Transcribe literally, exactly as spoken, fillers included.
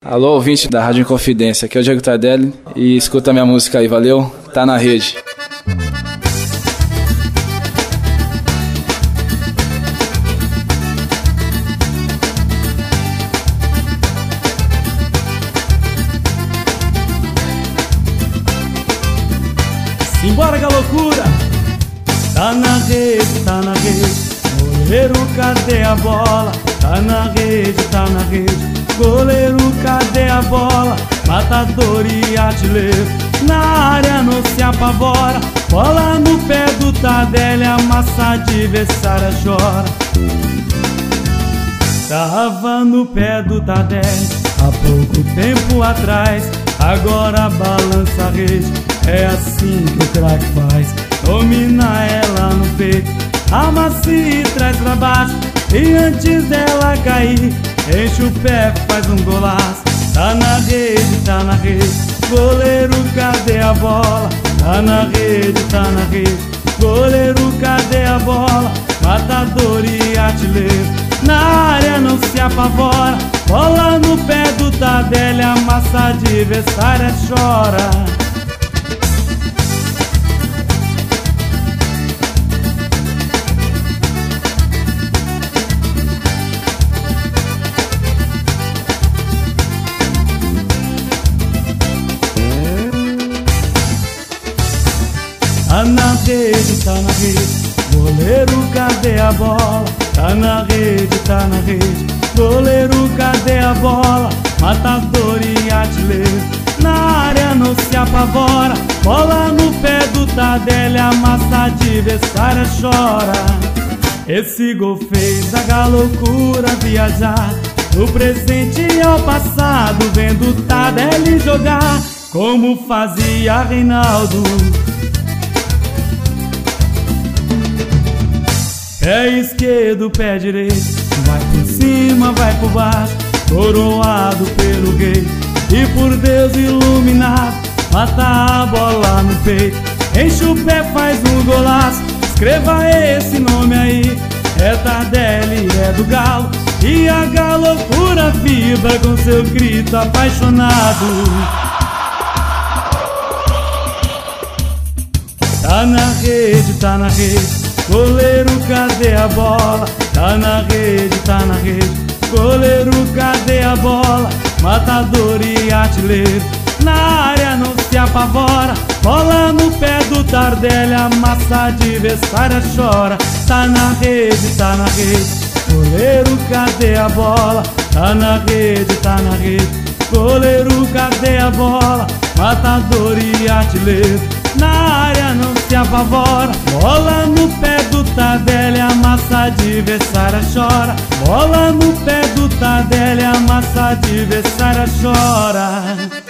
Alô, ouvinte da Rádio Inconfidência, aqui é o Diego Tardelli e escuta minha música aí, valeu? Tá na rede. Simbora que a loucura! Tá na rede, tá na rede. Goleiro, cadê a bola? Tá na rede, tá na rede. Goleiro, cadê a bola? Matador e artilheiro, na área não se apavora. Bola no pé do Tardelli, a massa adversária chora. Tava no pé do Tardelli há pouco tempo atrás, agora balança a rede. É assim que o craque faz, domina ela no peito, amassa e traz pra baixo, e antes dela cair, enche o pé, faz um golaço. Tá na rede, tá na rede. Goleiro, cadê a bola? Tá na rede, tá na rede. Goleiro, cadê a bola? Matador e artilheiro, na área não se apavora. Bola no pé do Tardelli, a massa adversária chora. Tá na rede, tá na rede. Goleiro, cadê a bola? Tá na rede, tá na rede. Goleiro, cadê a bola? Matador e artilheiro, na área não se apavora. Bola no pé do Tardelli, a massa adversária chora. Esse gol fez a loucura viajar do presente ao passado, vendo o Tardelli jogar como fazia Reinaldo. Pé esquerdo, pé direito, vai por cima, vai por baixo, coroado pelo rei e por Deus iluminado, mata a bola no peito, enche o pé, faz um golaço. Escreva esse nome aí, é Tardelli, é do Galo, e a galocura vibra com seu grito apaixonado. Tá na rede, tá na rede. Goleiro, cadê a bola? Tá na rede, tá na rede. Goleiro, cadê a bola? Matador e artilheiro, na área não se apavora. Bola no pé do Tardelli, a massa adversária chora. Tá na rede, tá na rede. Goleiro, cadê a bola? Tá na rede, tá na rede. Goleiro, cadê a bola? Matador e artilheiro, na área não se apavora. Bola no pé do Tardelli, a massa adversária chora. Bola no pé do Tardelli, a massa adversária chora.